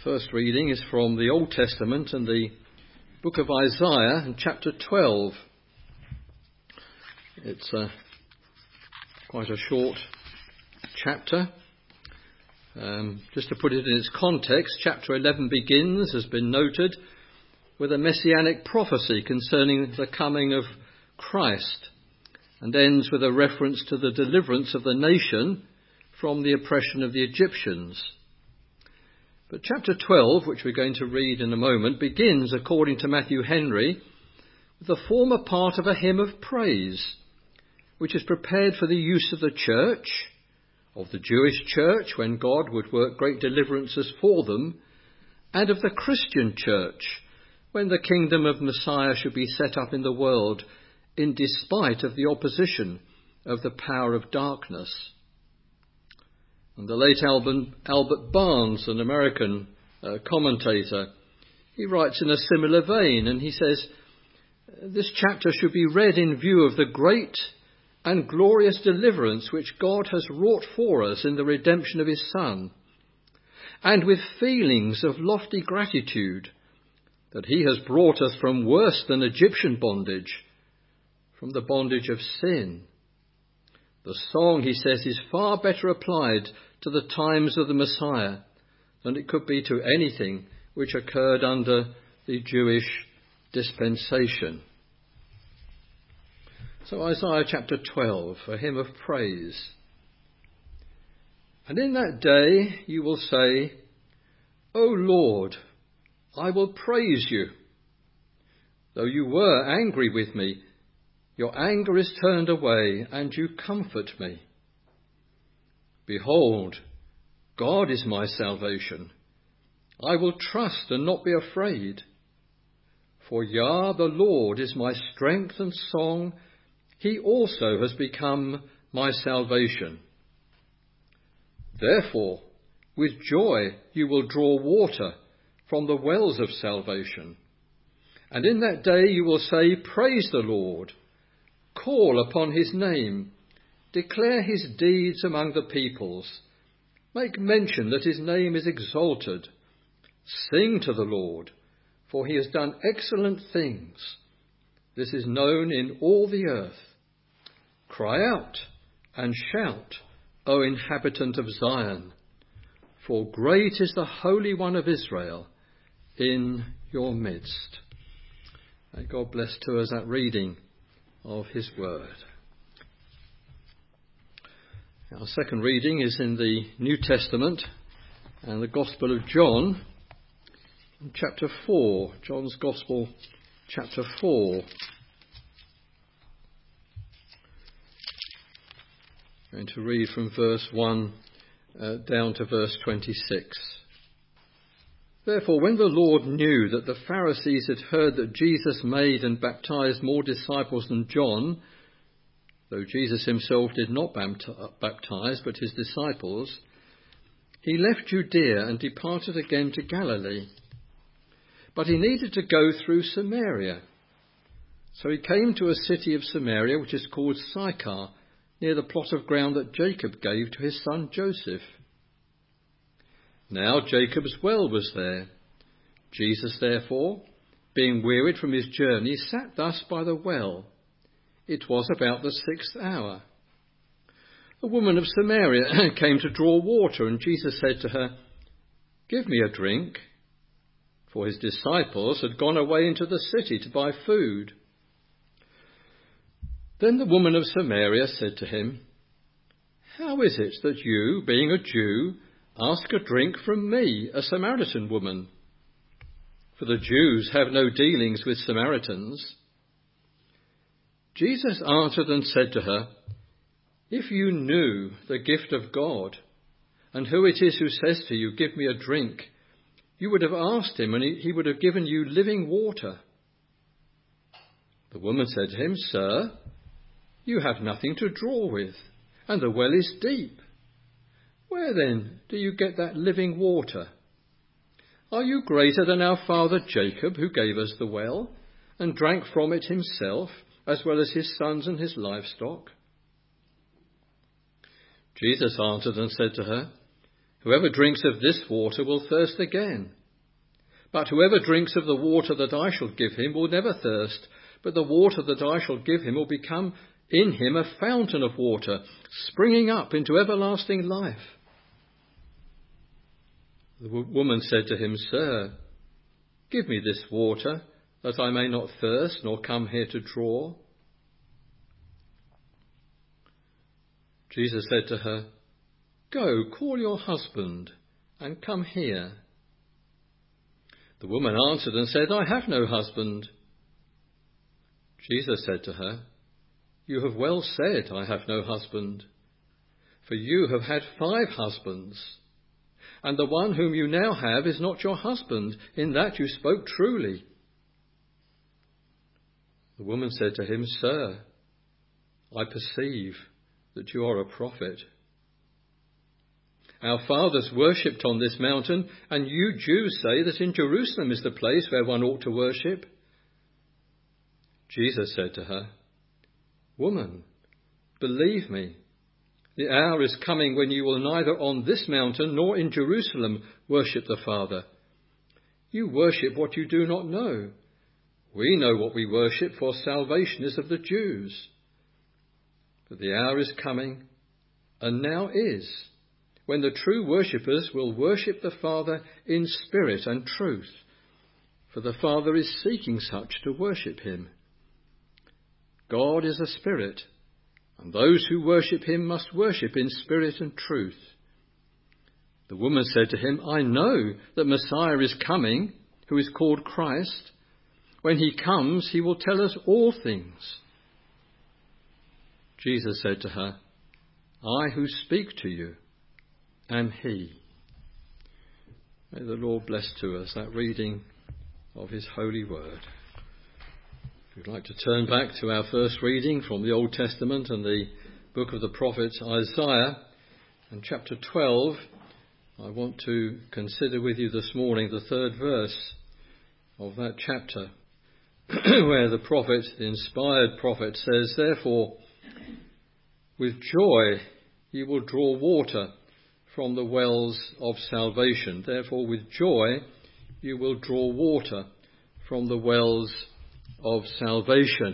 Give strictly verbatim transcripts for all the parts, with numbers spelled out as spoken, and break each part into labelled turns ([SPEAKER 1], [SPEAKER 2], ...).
[SPEAKER 1] First reading is from the Old Testament and the book of Isaiah in chapter twelve. It's uh, quite a short chapter. Um, just to put it in its context, chapter eleven begins, has been noted, with a messianic prophecy concerning the coming of Christ, and ends with a reference to the deliverance of the nation from the oppression of the Egyptians. But chapter twelve, which we're going to read in a moment, begins, according to Matthew Henry, with the former part of a hymn of praise, which is prepared for the use of the church, of the Jewish church, when God would work great deliverances for them, and of the Christian church, when the kingdom of Messiah should be set up in the world, in despite of the opposition of the power of darkness. And the late Albert Barnes, an American uh, commentator, he writes in a similar vein, and he says, this chapter should be read in view of the great and glorious deliverance which God has wrought for us in the redemption of his Son, and with feelings of lofty gratitude that he has brought us from worse than Egyptian bondage, from the bondage of sin. The song, he says, is far better applied to the times of the Messiah than it could be to anything which occurred under the Jewish dispensation. So Isaiah chapter twelve, a hymn of praise. And in that day you will say, O Lord, I will praise you. Though you were angry with me, your anger is turned away, and you comfort me. Behold, God is my salvation. I will trust and not be afraid. For Yah, the Lord, is my strength and song. He also has become my salvation. Therefore, with joy you will draw water from the wells of salvation. And in that day you will say, praise the Lord. Call upon his name. Declare his deeds among the peoples. Make mention that his name is exalted. Sing to the Lord, for he has done excellent things. This is known in all the earth. Cry out and shout, O inhabitant of Zion, for great is the Holy One of Israel in your midst. May God bless to us that reading of his word. Our second reading is in the New Testament and the Gospel of John, chapter four, John's Gospel, chapter four. I'm going to read from verse one uh, down to verse twenty-six. Therefore, when the Lord knew that the Pharisees had heard that Jesus made and baptized more disciples than John, though Jesus himself did not baptize, but his disciples, he left Judea and departed again to Galilee. But he needed to go through Samaria. So he came to a city of Samaria, which is called Sychar, near the plot of ground that Jacob gave to his son Joseph. Now Jacob's well was there. Jesus, therefore, being wearied from his journey, sat thus by the well. It was about the sixth hour. A woman of Samaria came to draw water, and Jesus said to her, Give me a drink. For his disciples had gone away into the city to buy food. Then the woman of Samaria said to him, How is it that you, being a Jew, ask a drink from me, a Samaritan woman? For the Jews have no dealings with Samaritans. Jesus answered and said to her, If you knew the gift of God, and who it is who says to you, Give me a drink, you would have asked him, and he would have given you living water. The woman said to him, Sir, you have nothing to draw with, and the well is deep. Where then do you get that living water? Are you greater than our father Jacob, who gave us the well, and drank from it himself, as well as his sons and his livestock? Jesus answered and said to her, Whoever drinks of this water will thirst again. But whoever drinks of the water that I shall give him will never thirst, but the water that I shall give him will become in him a fountain of water, springing up into everlasting life." The woman said to him, "Sir, give me this water, that I may not thirst, nor come here to draw." Jesus said to her, "Go, call your husband, and come here." The woman answered and said, "I have no husband." Jesus said to her, "You have well said, 'I have no husband,' for you have had five husbands, and the one whom you now have is not your husband. In that you spoke truly." The woman said to him, "Sir, I perceive that you are a prophet. Our fathers worshipped on this mountain, and you Jews say that in Jerusalem is the place where one ought to worship." Jesus said to her, "Woman, believe me, the hour is coming when you will neither on this mountain nor in Jerusalem worship the Father. You worship what you do not know. We know what we worship, for salvation is of the Jews. But the hour is coming, and now is, when the true worshippers will worship the Father in spirit and truth, for the Father is seeking such to worship him. God is a spirit, and those who worship him must worship in spirit and truth." The woman said to him, "I know that Messiah is coming, who is called Christ. When he comes, he will tell us all things." Jesus said to her, "I who speak to you am he." May the Lord bless to us that reading of his holy word. If you'd like to turn back to our first reading from the Old Testament and the book of the prophet Isaiah, and chapter twelve, I want to consider with you this morning the third verse of that chapter, where the prophet, the inspired prophet, says, "Therefore, with joy you will draw water from the wells of salvation. Therefore, with joy you will draw water from the wells of salvation."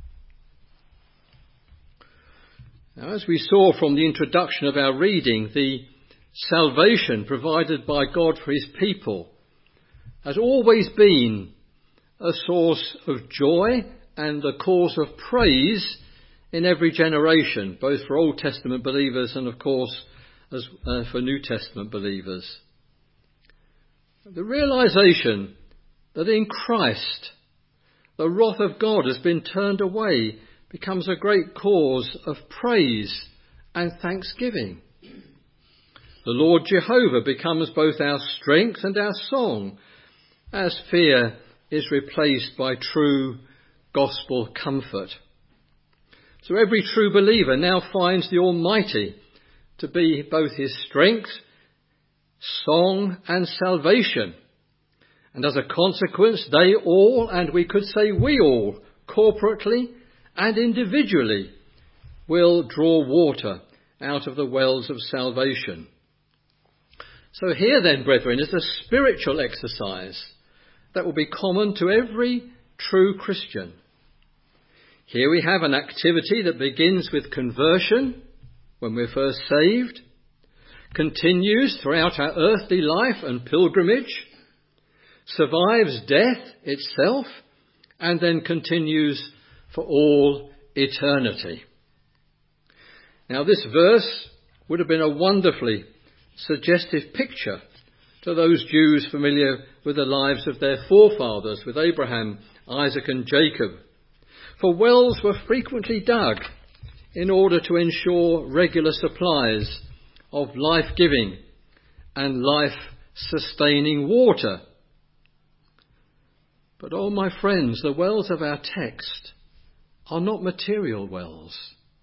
[SPEAKER 1] Now, as we saw from the introduction of our reading, the salvation provided by God for his people has always been a source of joy and a cause of praise in every generation, both for Old Testament believers and, of course, as uh, for New Testament believers. The realization that in Christ the wrath of God has been turned away becomes a great cause of praise and thanksgiving. The Lord Jehovah becomes both our strength and our song, as fear is replaced by true gospel comfort. So every true believer now finds the Almighty to be both his strength, song and salvation. And as a consequence, they all, and we could say we all, corporately and individually, will draw water out of the wells of salvation. So here then, brethren, is a spiritual exercise that will be common to every true Christian. Here we have an activity that begins with conversion, when we're first saved, continues throughout our earthly life and pilgrimage, survives death itself, and then continues for all eternity. Now, this verse would have been a wonderfully suggestive picture to those Jews familiar with the lives of their forefathers, with Abraham, Isaac and Jacob. For wells were frequently dug in order to ensure regular supplies of life-giving and life-sustaining water. But, oh my friends, the wells of our text are not material wells,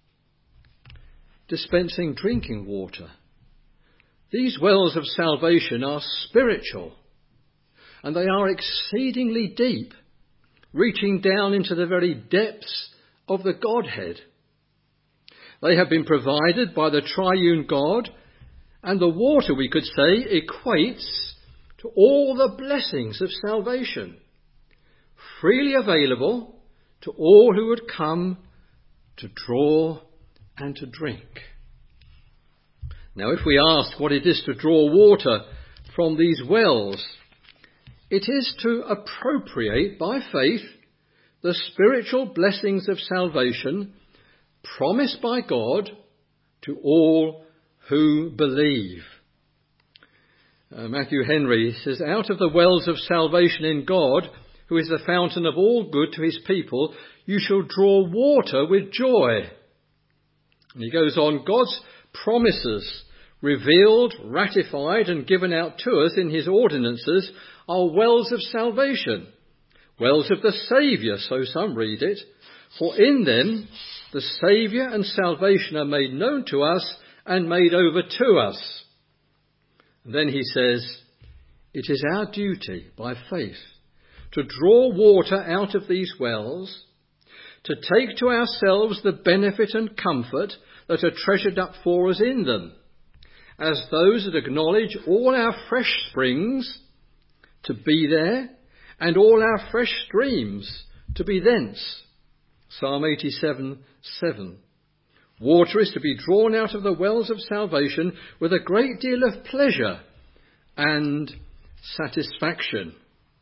[SPEAKER 1] dispensing drinking water. These wells of salvation are spiritual, and they are exceedingly deep, reaching down into the very depths of the Godhead. They have been provided by the triune God And the water, we could say, equates to all the blessings of salvation, freely available to all who would come to draw and to drink. Now, if we ask what it is to draw water from these wells, it is to appropriate by faith the spiritual blessings of salvation promised by God to all who believe. Uh, Matthew Henry says, out of the wells of salvation in God, who is the fountain of all good to his people, you shall draw water with joy. And he goes on, God's promises, revealed, ratified and given out to us in his ordinances, are wells of salvation, wells of the Saviour, so some read it, for in them the Saviour and salvation are made known to us and made over to us. And then he says, it is our duty by faith to draw water out of these wells, to take to ourselves the benefit and comfort that are treasured up for us in them, as those that acknowledge all our fresh springs to be there and all our fresh streams to be thence. Psalm eighty-seven, seven. Water is to be drawn out of the wells of salvation with a great deal of pleasure and satisfaction.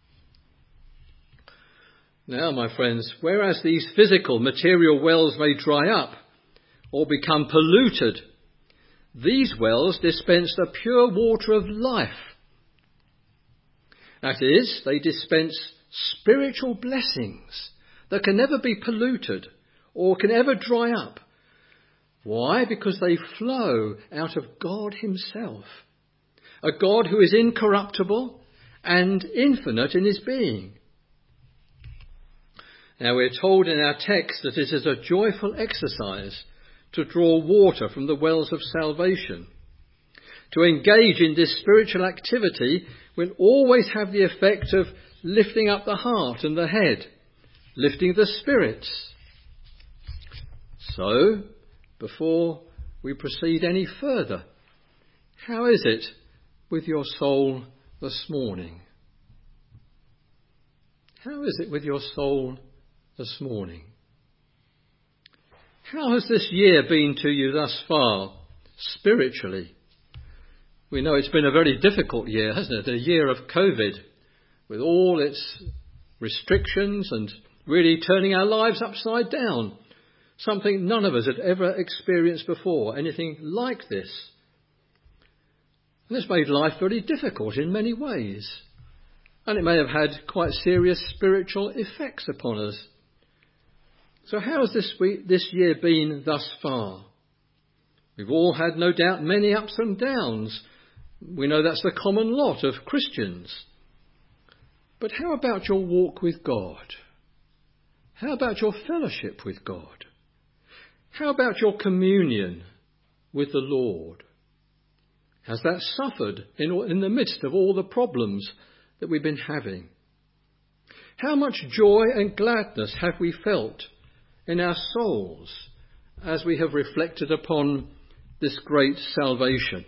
[SPEAKER 1] Now, my friends, whereas these physical, material wells may dry up or become polluted, these wells dispense the pure water of life. That is, they dispense spiritual blessings that can never be polluted or can ever dry up. Why? Because they flow out of God himself, a God who is incorruptible and infinite in his being. Now, we're told in our text that it is a joyful exercise to draw water from the wells of salvation. To engage in this spiritual activity will always have the effect of lifting up the heart and the head, lifting the spirits. So, before we proceed any further, how is it with your soul this morning? How is it with your soul this morning? How has this year been to you thus far, spiritually? We know it's been a very difficult year, hasn't it? A year of COVID, with all its restrictions and really turning our lives upside down. Something none of us had ever experienced before, anything like this. And it's made life very difficult in many ways. And it may have had quite serious spiritual effects upon us. So how has this week, this year been thus far? We've all had, no doubt, many ups and downs. We know that's the common lot of Christians. But how about your walk with God? How about your fellowship with God? How about your communion with the Lord? Has that suffered in, in the midst of all the problems that we've been having? How much joy and gladness have we felt in our souls as we have reflected upon this great salvation?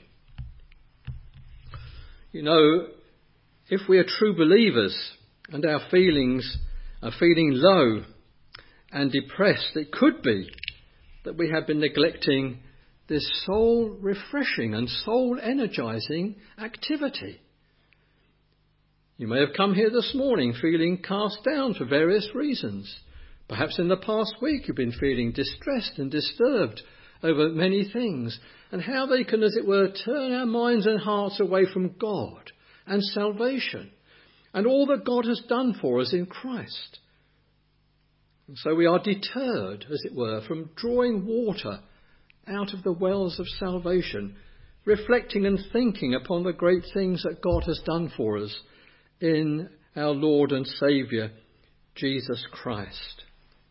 [SPEAKER 1] You know, if we are true believers and our feelings are feeling low and depressed, it could be that we have been neglecting this soul refreshing and soul energizing activity. You may have come here this morning feeling cast down for various reasons. Perhaps in the past week you've been feeling distressed and disturbed over many things, and how they can, as it were, turn our minds and hearts away from God and salvation and all that God has done for us in Christ. And so we are deterred, as it were, from drawing water out of the wells of salvation, reflecting and thinking upon the great things that God has done for us in our Lord and Saviour, Jesus Christ.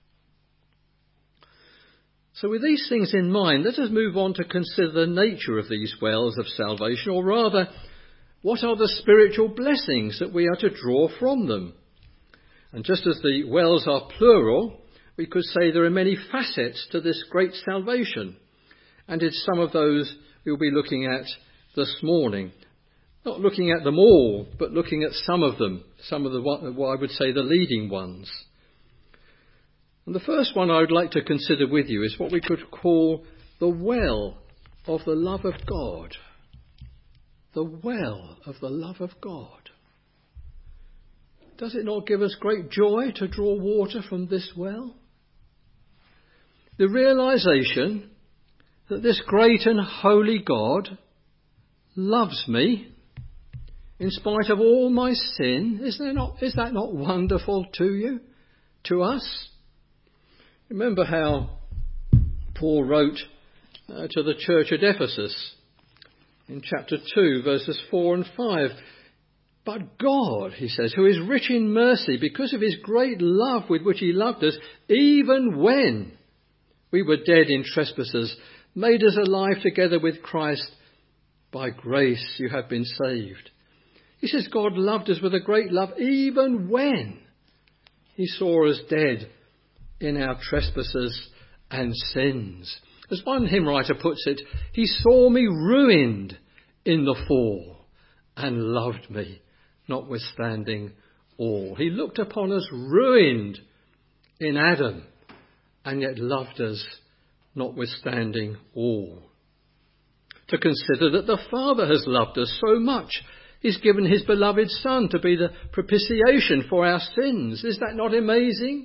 [SPEAKER 1] So with these things in mind, let us move on to consider the nature of these wells of salvation, or rather, what are the spiritual blessings that we are to draw from them? And just as the wells are plural, we could say there are many facets to this great salvation. And it's some of those we'll be looking at this morning. Not looking at them all, but looking at some of them, some of the, what I would say, the leading ones. And the first one I would like to consider with you is what we could call the well of the love of God. The well of the love of God. Does it not give us great joy to draw water from this well? The realization that this great and holy God loves me in spite of all my sin, is there not, is that not wonderful to you, to us? Remember how Paul wrote uh, to the church at Ephesus in chapter two, verses four and five. But God, he says, who is rich in mercy, because of his great love with which he loved us, even when we were dead in trespasses, made us alive together with Christ. By grace you have been saved. He says God loved us with a great love even when he saw us dead in our trespasses and sins. As one hymn writer puts it, he saw me ruined in the fall and loved me, notwithstanding all. He looked upon us ruined in Adam and yet loved us, notwithstanding all. To consider that the Father has loved us so much, he's given his beloved Son to be the propitiation for our sins. Is that not amazing?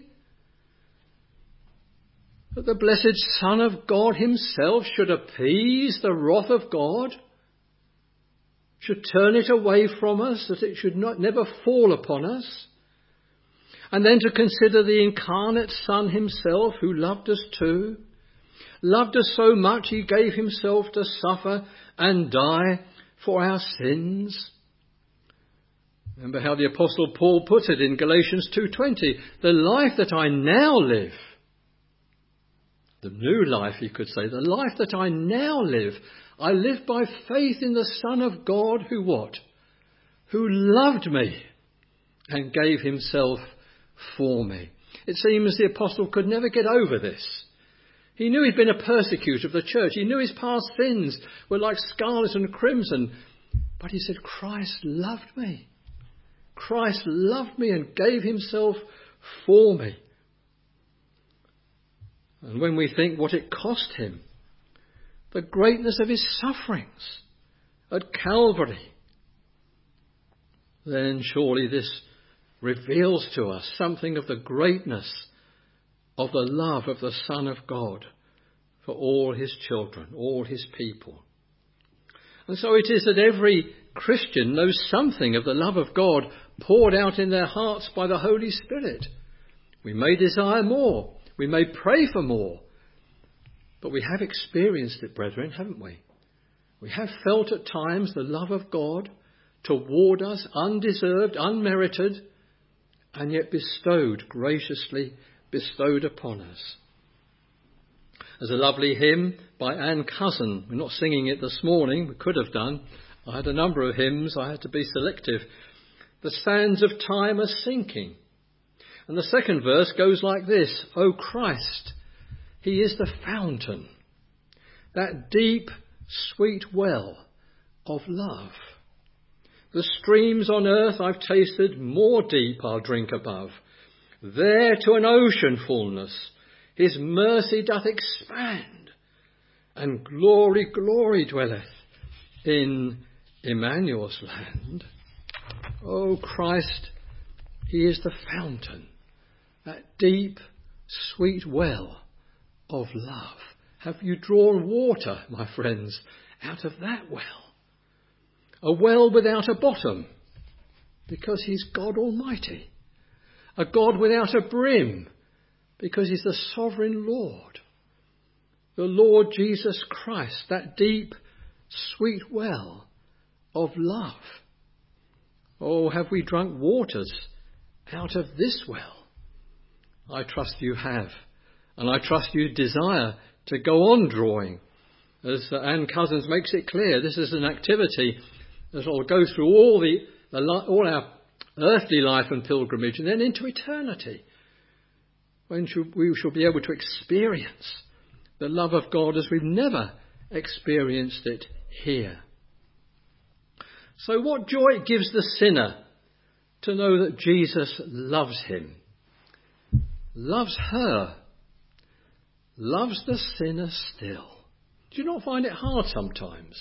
[SPEAKER 1] That the blessed Son of God himself should appease the wrath of God, should turn it away from us, that it should not never fall upon us. And then to consider the incarnate Son himself, who loved us too, loved us so much he gave himself to suffer and die for our sins. Remember how the Apostle Paul put it in Galatians two twenty, the life that I now live, the new life you could say, the life that I now live, I live by faith in the Son of God who what? Who loved me and gave himself for me. It seems the Apostle could never get over this. He knew he'd been a persecutor of the church. He knew his past sins were like scarlet and crimson. But he said, Christ loved me. Christ loved me and gave himself for me. And when we think what it cost him, the greatness of his sufferings at Calvary, then surely this reveals to us something of the greatness of the love of the Son of God for all his children, all his people. And so it is that every Christian knows something of the love of God poured out in their hearts by the Holy Spirit. We may desire more. We may pray for more. But we have experienced it, brethren, haven't we? We have felt at times the love of God toward us, undeserved, unmerited, and yet bestowed, graciously bestowed upon us. There's a lovely hymn by Anne Cousin. We're not singing it this morning. We could have done. I had a number of hymns. I had to be selective. The sands of time are sinking. And the second verse goes like this. O Christ, he is the fountain, that deep, sweet well of love. The streams on earth I've tasted, more deep I'll drink above. There to an ocean fullness his mercy doth expand, and glory, glory dwelleth in Emmanuel's land. O Christ, he is the fountain, that deep, sweet well of love. Have you drawn water, my friends, out of that well? A well without a bottom, because he's God Almighty. A God without a brim, because he's the sovereign Lord. The Lord Jesus Christ, that deep, sweet well of love. Oh, have we drunk waters out of this well? I trust you have. And I trust you desire to go on drawing. As Anne Cousins makes it clear, this is an activity that will go through all the, the all our earthly life and pilgrimage and then into eternity, when we shall be able to experience the love of God as we've never experienced it here. So what joy it gives the sinner to know that Jesus loves him, loves her, loves the sinner still. Do you not find it hard sometimes?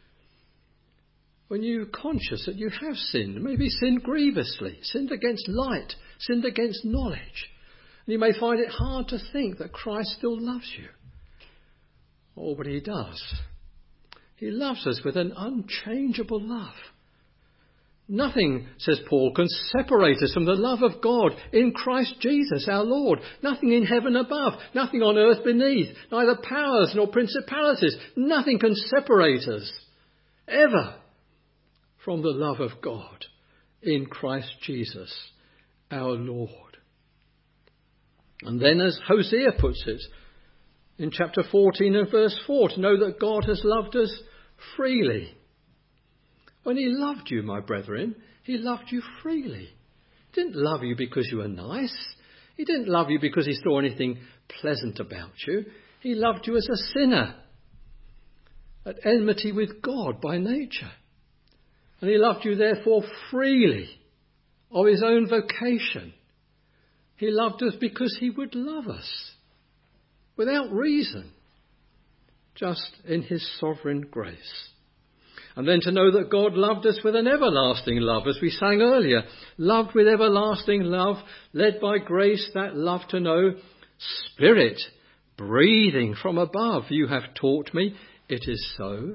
[SPEAKER 1] When you're conscious that you have sinned, maybe sinned grievously, sinned against light, sinned against knowledge, and you may find it hard to think that Christ still loves you. Oh, but he does. He loves us with an unchangeable love. Nothing, says Paul, can separate us from the love of God in Christ Jesus our Lord. Nothing in heaven above, nothing on earth beneath, neither powers nor principalities. Nothing can separate us ever from the love of God in Christ Jesus our Lord. And then, as Hosea puts it in chapter fourteen and verse four, to know that God has loved us freely. When he loved you, my brethren, he loved you freely. He didn't love you because you were nice. He didn't love you because he saw anything pleasant about you. He loved you as a sinner, at enmity with God by nature. And he loved you therefore freely, of his own vocation. He loved us because he would love us, without reason, just in his sovereign grace. And then to know that God loved us with an everlasting love, as we sang earlier, loved with everlasting love, led by grace that love to know, Spirit breathing from above, you have taught me, it is so.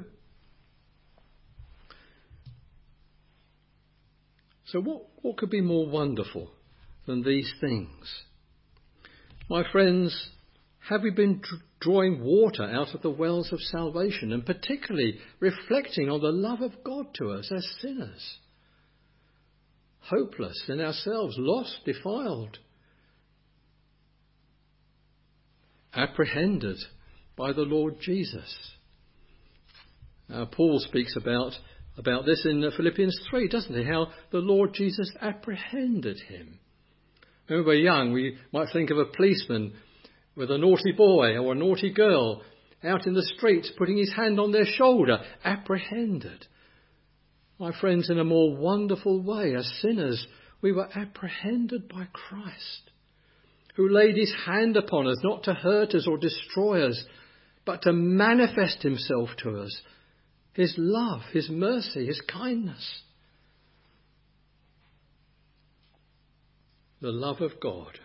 [SPEAKER 1] So what, what could be more wonderful than these things? My friends, have we been dr- drawing water out of the wells of salvation, and particularly reflecting on the love of God to us as sinners? Hopeless in ourselves, lost, defiled, apprehended by the Lord Jesus. Now, Paul speaks about, about this in Philippians three, doesn't he? How the Lord Jesus apprehended him. When we were young, we might think of a policeman with a naughty boy or a naughty girl out in the streets putting his hand on their shoulder, apprehended. My friends, in a more wonderful way, as sinners, we were apprehended by Christ, who laid his hand upon us, not to hurt us or destroy us, but to manifest himself to us, his love, his mercy, his kindness. The love of God.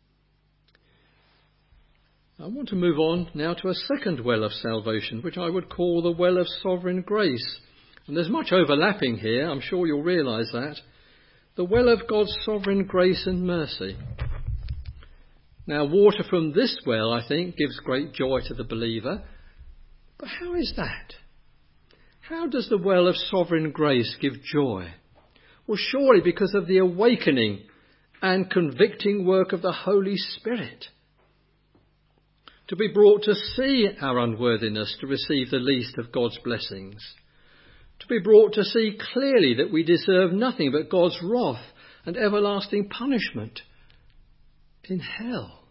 [SPEAKER 1] I want to move on now to a second well of salvation, which I would call the well of sovereign grace. And there's much overlapping here, I'm sure you'll realise that. The well of God's sovereign grace and mercy. Now, water from this well, I think, gives great joy to the believer. But how is that? How does the well of sovereign grace give joy? Well, surely because of the awakening and convicting work of the Holy Spirit. To be brought to see our unworthiness to receive the least of God's blessings. To be brought to see clearly that we deserve nothing but God's wrath and everlasting punishment in hell.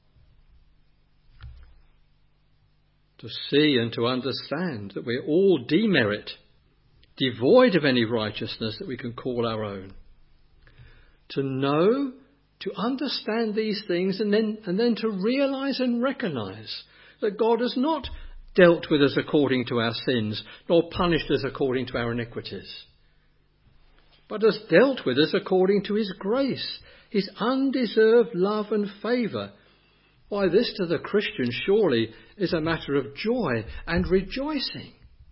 [SPEAKER 1] To see and to understand that we're all demerit, devoid of any righteousness that we can call our own. To know, to understand these things, and then, and then to realise and recognise that God has not dealt with us according to our sins, nor punished us according to our iniquities, but has dealt with us according to his grace, his undeserved love and favour. Why, this to the Christian surely is a matter of joy and rejoicing.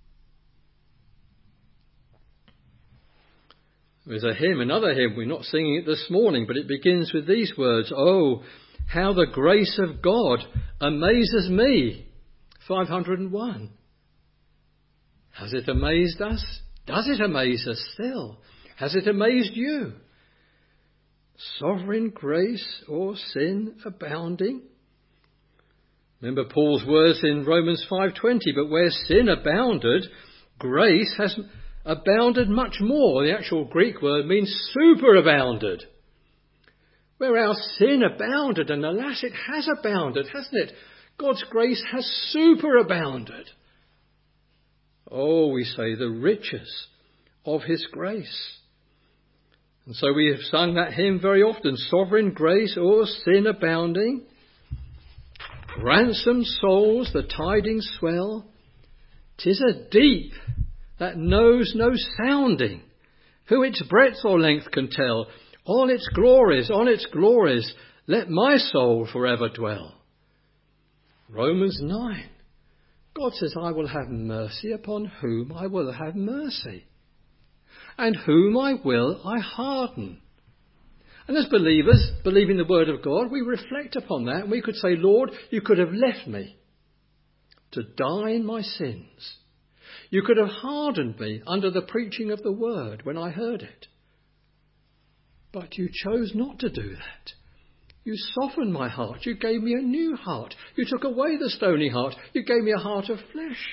[SPEAKER 1] There's a hymn, another hymn, we're not singing it this morning, but it begins with these words, "Oh, how the grace of God amazes me." five hundred and one. Has it amazed us? Does it amaze us still? Has it amazed you? Sovereign grace or sin abounding? Remember Paul's words in Romans five twenty, but where sin abounded, grace has abounded much more. The actual Greek word means superabounded. Where our sin abounded, and alas, it has abounded, hasn't it? God's grace has superabounded. Oh, we say, the riches of his grace. And so we have sung that hymn very often, sovereign grace o'er sin abounding, ransomed souls the tidings swell, 'tis a deep that knows no sounding, who its breadth or length can tell, on its glories, on its glories, let my soul forever dwell. Romans nine, God says, I will have mercy upon whom I will have mercy, and whom I will I harden. And as believers, believing the word of God, we reflect upon that and we could say, Lord, you could have left me to die in my sins. You could have hardened me under the preaching of the word when I heard it. But you chose not to do that. You softened my heart. You gave me a new heart. You took away the stony heart. You gave me a heart of flesh.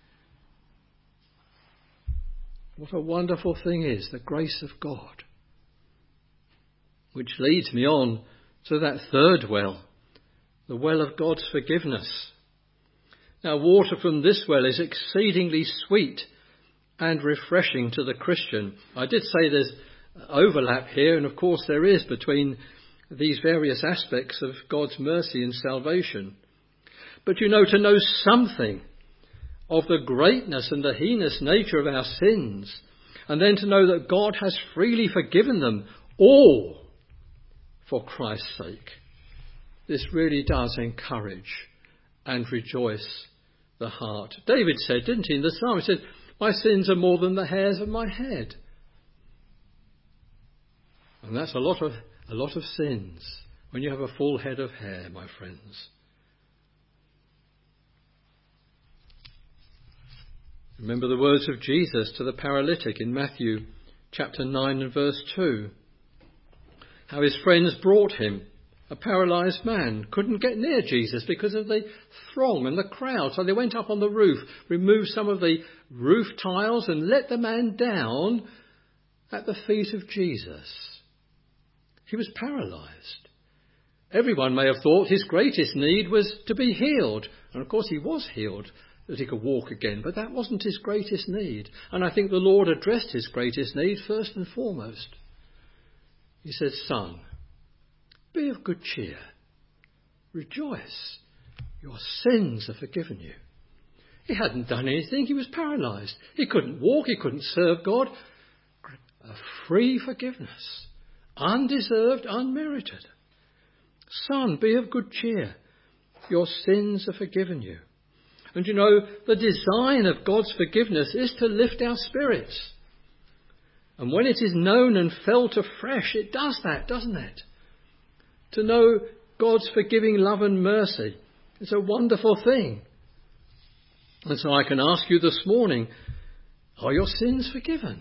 [SPEAKER 1] What a wonderful thing is the grace of God. Which leads me on to that third well, the well of God's forgiveness. Now, water from this well is exceedingly sweet and refreshing to the Christian. I did say there's overlap here, and of course there is between these various aspects of God's mercy and salvation. But you know, to know something of the greatness and the heinous nature of our sins, and then to know that God has freely forgiven them all for Christ's sake, this really does encourage and rejoice the heart. David said, didn't he, in the psalm, he said, my sins are more than the hairs of my head. And that's a lot of a lot of sins when you have a full head of hair, my friends. Remember the words of Jesus to the paralytic in Matthew chapter nine and verse two. How his friends brought him, a paralysed man, couldn't get near Jesus because of the throng and the crowd. So they went up on the roof, removed some of the roof tiles and let the man down at the feet of Jesus. He was paralysed. Everyone may have thought his greatest need was to be healed. And of course he was healed, that he could walk again. But that wasn't his greatest need. And I think the Lord addressed his greatest need first and foremost. He said, Son, be of good cheer. Rejoice. Your sins are forgiven you. He hadn't done anything. He was paralysed. He couldn't walk. He couldn't serve God. A free forgiveness. Undeserved, unmerited. Son, be of good cheer. Your sins are forgiven you. And you know, the design of God's forgiveness is to lift our spirits. And when it is known and felt afresh, it does that, doesn't it? To know God's forgiving love and mercy is a wonderful thing. And so I can ask you this morning, are your sins forgiven?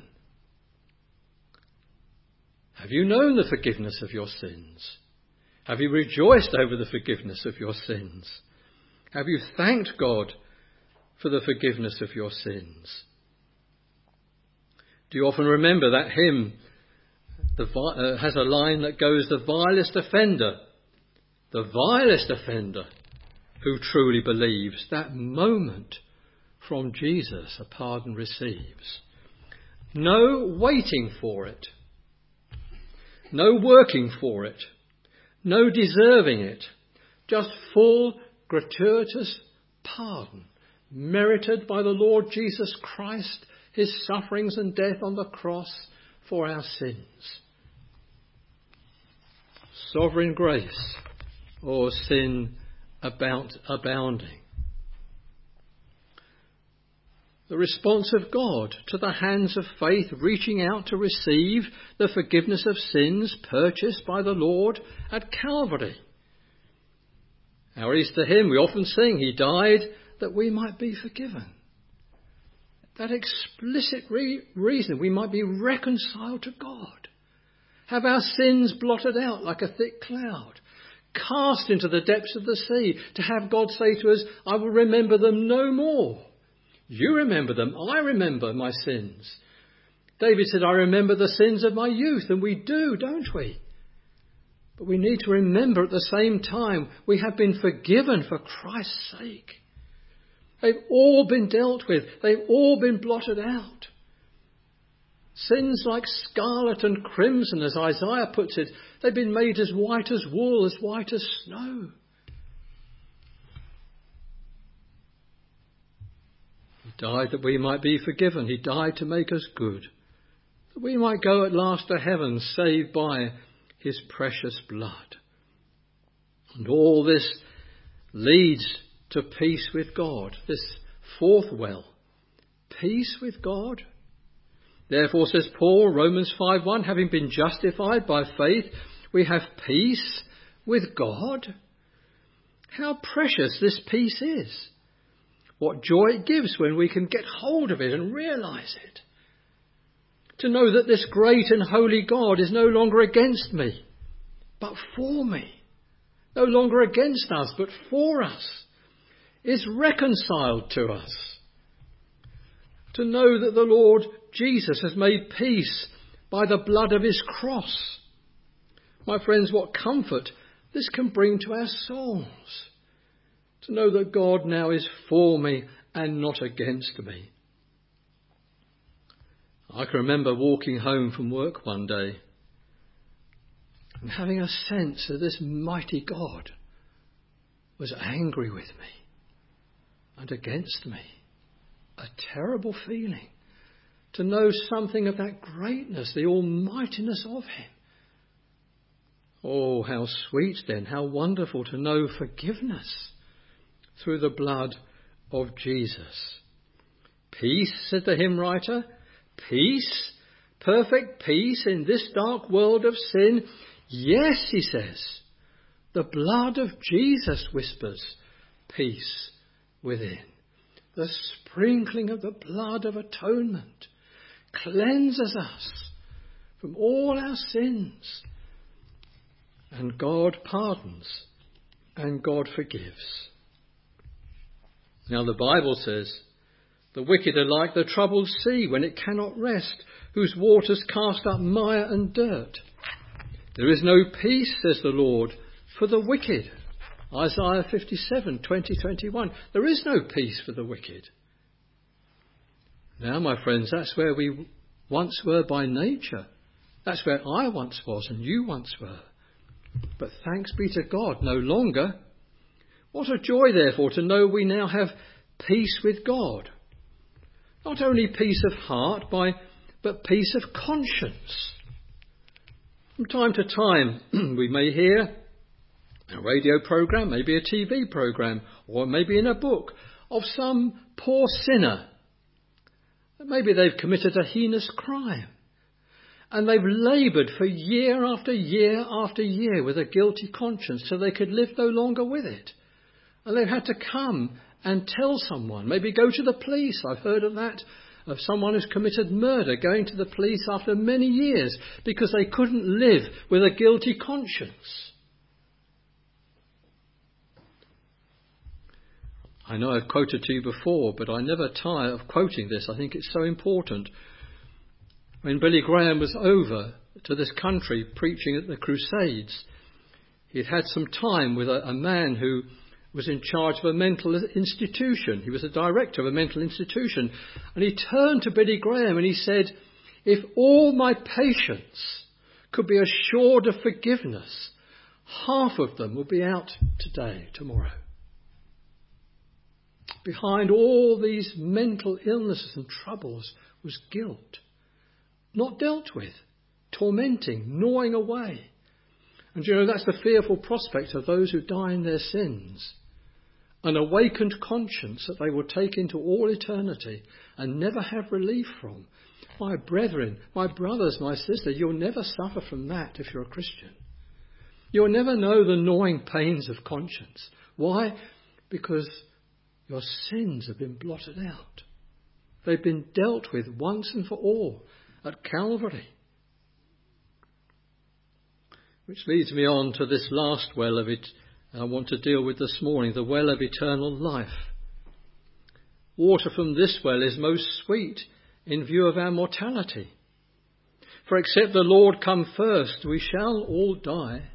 [SPEAKER 1] Have you known the forgiveness of your sins? Have you rejoiced over the forgiveness of your sins? Have you thanked God for the forgiveness of your sins? Do you often remember that hymn the, uh, has a line that goes, the vilest offender, the vilest offender who truly believes, that moment from Jesus a pardon receives. No waiting for it. No working for it, no deserving it, just full, gratuitous pardon, merited by the Lord Jesus Christ, his sufferings and death on the cross for our sins. Sovereign grace, or sin abound, abounding. The response of God to the hands of faith reaching out to receive the forgiveness of sins purchased by the Lord at Calvary. Our Easter hymn, we often sing, He died that we might be forgiven. That explicit re- reason we might be reconciled to God. Have our sins blotted out like a thick cloud. Cast into the depths of the sea to have God say to us, I will remember them no more. You remember them. I remember my sins. David said, I remember the sins of my youth. And we do, don't we? But we need to remember at the same time we have been forgiven for Christ's sake. They've all been dealt with. They've all been blotted out. Sins like scarlet and crimson, as Isaiah puts it, they've been made as white as wool, as white as snow. He died that we might be forgiven. He died to make us good, that we might go at last to heaven, saved by his precious blood. And all this leads to peace with God. This fourth well, peace with God. Therefore, says Paul, Romans five one, having been justified by faith, we have peace with God. How precious this peace is. What joy it gives when we can get hold of it and realise it. To know that this great and holy God is no longer against me, but for me. No longer against us, but for us. Is reconciled to us. To know that the Lord Jesus has made peace by the blood of his cross. My friends, what comfort this can bring to our souls. To know that God now is for me and not against me. I can remember walking home from work one day and having a sense that this mighty God was angry with me and against me. A terrible feeling to know something of that greatness, the almightiness of him. Oh, how sweet then, how wonderful to know forgiveness through the blood of Jesus. Peace, said the hymn writer, peace, perfect peace in this dark world of sin. Yes, he says, the blood of Jesus whispers peace within. The sprinkling of the blood of atonement cleanses us from all our sins. And God pardons and God forgives. Now the Bible says, the wicked are like the troubled sea when it cannot rest, whose waters cast up mire and dirt. There is no peace, says the Lord, for the wicked. Isaiah fifty-seven, twenty, twenty-one. There is no peace for the wicked. Now, my friends, that's where we once were by nature. That's where I once was and you once were. But thanks be to God, no longer. What a joy, therefore, to know we now have peace with God. Not only peace of heart, by, but peace of conscience. From time to time, we may hear a radio programme, maybe a T V programme, or maybe in a book, of some poor sinner. Maybe they've committed a heinous crime. And they've laboured for year after year after year with a guilty conscience till they could live no longer with it. And they've had to come and tell someone, maybe go to the police. I've heard of that, of someone who's committed murder going to the police after many years because they couldn't live with a guilty conscience. I know I've quoted to you before, but I never tire of quoting this. I think it's so important. When Billy Graham was over to this country preaching at the Crusades, he'd had some time with a, a man who was in charge of a mental institution. He was a director of a mental institution. And he turned to Billy Graham and he said, if all my patients could be assured of forgiveness, half of them would be out today, tomorrow. Behind all these mental illnesses and troubles was guilt. Not dealt with, tormenting, gnawing away. And you know, that's the fearful prospect of those who die in their sins. An awakened conscience that they will take into all eternity and never have relief from. My brethren, my brothers, my sisters, you'll never suffer from that if you're a Christian. You'll never know the gnawing pains of conscience. Why? Because your sins have been blotted out. They've been dealt with once and for all at Calvary. Which leads me on to this last well of it I want to deal with this morning, the well of eternal life. Water from this well is most sweet in view of our mortality. For except the Lord come first, we shall all die.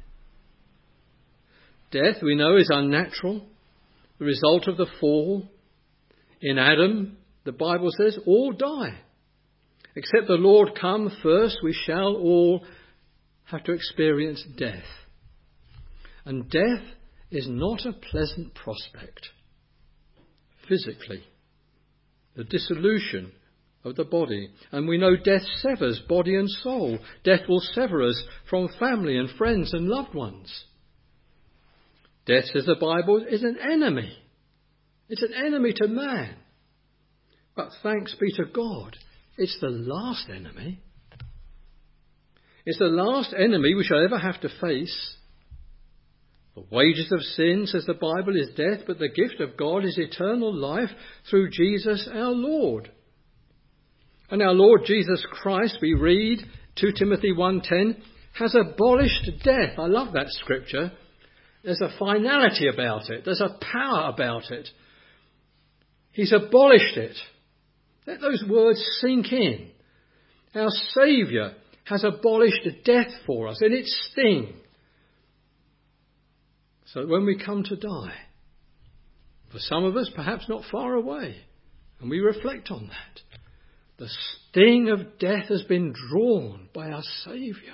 [SPEAKER 1] Death, we know, is unnatural, the result of the fall. In Adam, the Bible says, all die. Except the Lord come first, we shall all have to experience death. And death is not a pleasant prospect. Physically, the dissolution of the body. And we know death severs body and soul. Death will sever us from family and friends and loved ones. Death, says the Bible, is an enemy. It's an enemy to man. But thanks be to God, it's the last enemy. It's the last enemy we shall ever have to face. The wages of sin, says the Bible, is death, but the gift of God is eternal life through Jesus our Lord. And our Lord Jesus Christ, we read, Second Timothy one ten, has abolished death. I love that scripture. There's a finality about it. There's a power about it. He's abolished it. Let those words sink in. Our Saviour has abolished death for us in its sting. So that when we come to die, for some of us perhaps not far away, and we reflect on that, the sting of death has been drawn by our Saviour.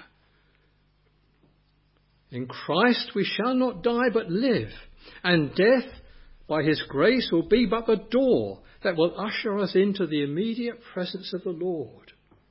[SPEAKER 1] In Christ we shall not die but live, and death by his grace will be but the door that will usher us into the immediate presence of the Lord.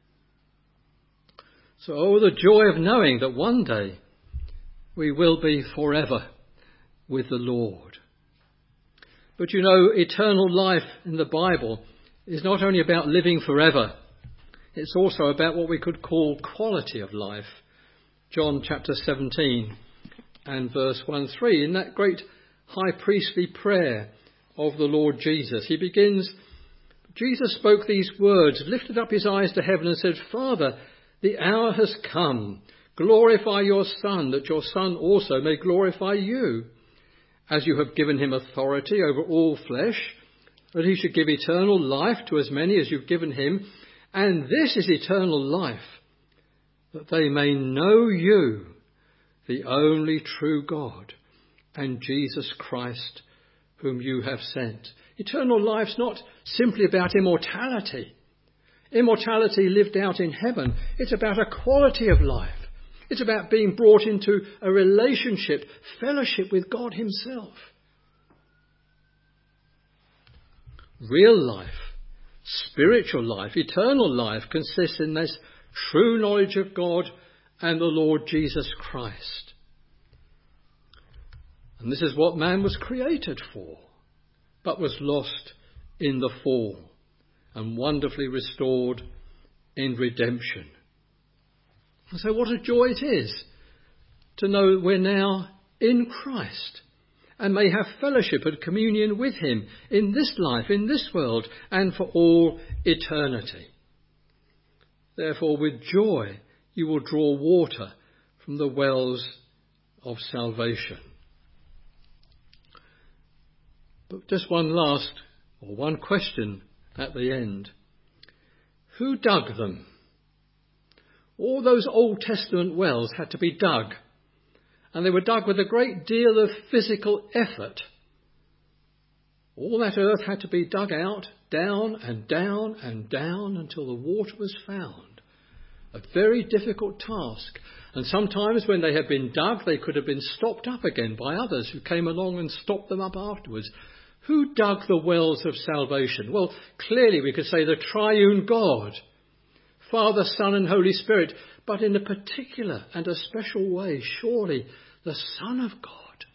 [SPEAKER 1] So, oh, the joy of knowing that one day we will be forever with the Lord. But you know, eternal life in the Bible is not only about living forever, it's also about what we could call quality of life. John chapter seventeen and verse one three, in that great high priestly prayer of the Lord Jesus, he begins, Jesus spoke these words, lifted up his eyes to heaven and said, Father, the hour has come. Glorify your Son, that your Son also may glorify you, as you have given him authority over all flesh, that he should give eternal life to as many as you've given him. And this is eternal life, that they may know you, the only true God, and Jesus Christ, whom you have sent. Eternal life's not simply about immortality. Immortality lived out in heaven. It's about a quality of life. It's about being brought into a relationship, fellowship with God himself. Real life, spiritual life, eternal life consists in this true knowledge of God and the Lord Jesus Christ. And this is what man was created for, but was lost in the fall and wonderfully restored in redemption. And so what a joy it is to know we're now in Christ and may have fellowship and communion with him in this life, in this world, and for all eternity. Therefore, with joy, you will draw water from the wells of salvation. But just one last, or one question at the end. Who dug them? All those Old Testament wells had to be dug, and they were dug with a great deal of physical effort. All that earth had to be dug out, down and down and down until the water was found. A very difficult task. And sometimes when they had been dug, they could have been stopped up again by others who came along and stopped them up afterwards. Who dug the wells of salvation? Well, clearly we could say the triune God, Father, Son and Holy Spirit, but in a particular and a special way, surely the Son of God.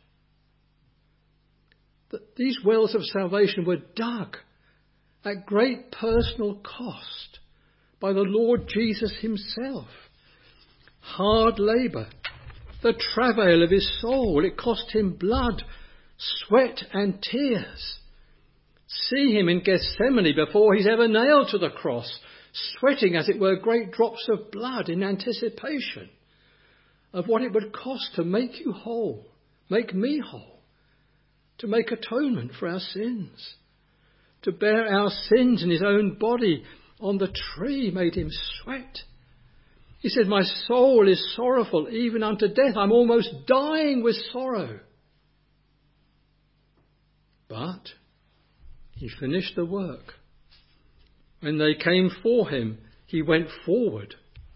[SPEAKER 1] That these wells of salvation were dug at great personal cost by the Lord Jesus himself. Hard labour, the travail of his soul, it cost him blood, sweat and tears. See him in Gethsemane before he's ever nailed to the cross, sweating as it were great drops of blood in anticipation of what it would cost to make you whole, make me whole, to make atonement for our sins, to bear our sins in his own body on the tree made him sweat. He said, my soul is sorrowful even unto death. I'm almost dying with sorrow. But he finished the work. When they came for him, He went forward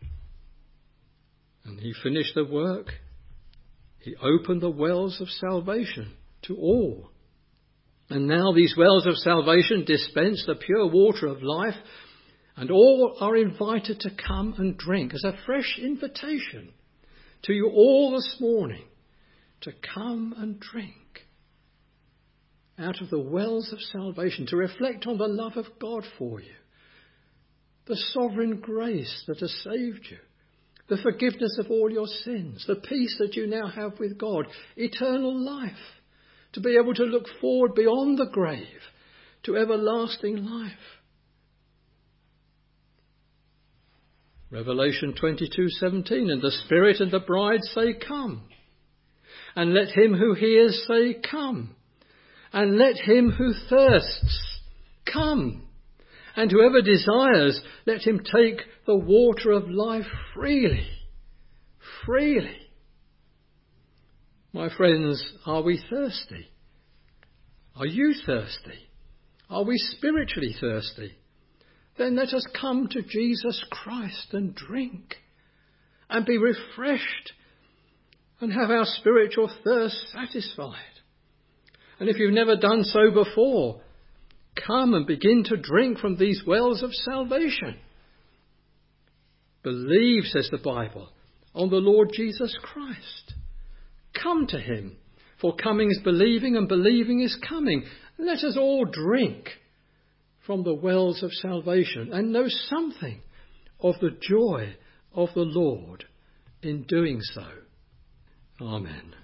[SPEAKER 1] and he finished the work. He opened the wells of salvation to all. And now these wells of salvation dispense the pure water of life, and all are invited to come and drink as a fresh invitation to you all this morning to come and drink out of the wells of salvation, to reflect on the love of God for you, the sovereign grace that has saved you, the forgiveness of all your sins, the peace that you now have with God, eternal life, to be able to look forward beyond the grave to everlasting life. Revelation twenty-two seventeen, and the Spirit and the bride say, come. And let him who hears say, come. And let him who thirsts come. And whoever desires, let him take the water of life freely. Freely. My friends, are we thirsty? Are you thirsty? Are we spiritually thirsty? Then let us come to Jesus Christ and drink and be refreshed and have our spiritual thirst satisfied. And if you've never done so before, come and begin to drink from these wells of salvation. Believe, says the Bible, on the Lord Jesus Christ. Come to him, for coming is believing and believing is coming. Let us all drink from the wells of salvation and know something of the joy of the Lord in doing so. Amen.